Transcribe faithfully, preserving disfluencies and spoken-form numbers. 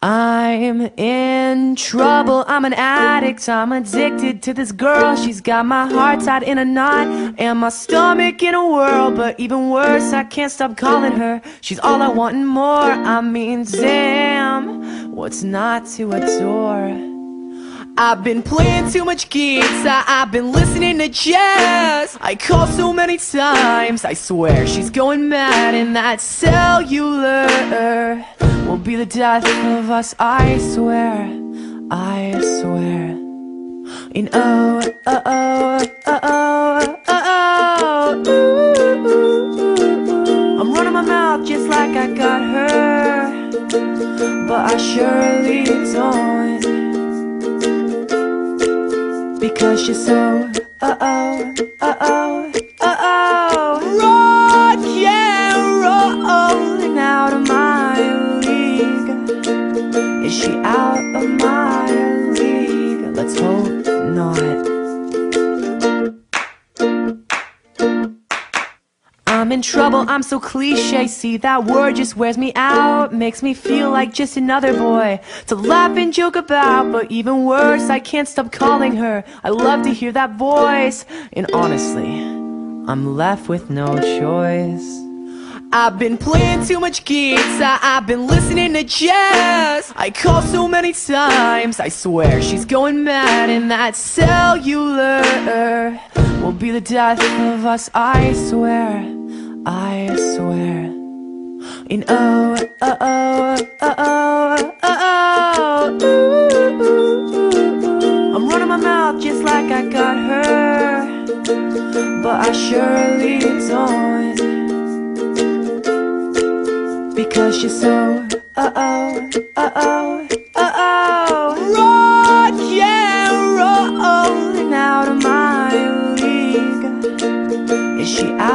I'm in trouble, I'm an addict, I'm addicted to this girl. She's got my heart tied in a knot and my stomach in a whirl. But even worse, I can't stop calling her. She's all I want and more. I mean, damn, what's not to adore? I've been playing too much guitar, I've been listening to jazz. I call so many times, I swear she's going mad. And that cellular will be the death of us, I swear, I swear. And oh, oh, oh, oh, oh, oh, ooh, ooh, ooh. I'm running my mouth just like I got her, but I surely don't, because you're so uh-oh, uh-oh, uh-oh, rock and rolling out of my league. Is she out of my league? Let's hope not. I'm in trouble, I'm so cliche. See, that word just wears me out, makes me feel like just another boy to laugh and joke about. But even worse, I can't stop calling her. I love to hear that voice, and honestly, I'm left with no choice. I've been playing too much guitar, I've been listening to jazz. I call so many times, I swear she's going mad. And that cellular will be the death of us, I swear, I swear. And oh, oh, oh, oh, oh, oh, oh, ooh, ooh, ooh. I'm running my mouth just like I got her, but I surely don't, because you're so uh-oh, uh-oh, uh-oh, rock and rolling out of my league. Is she out?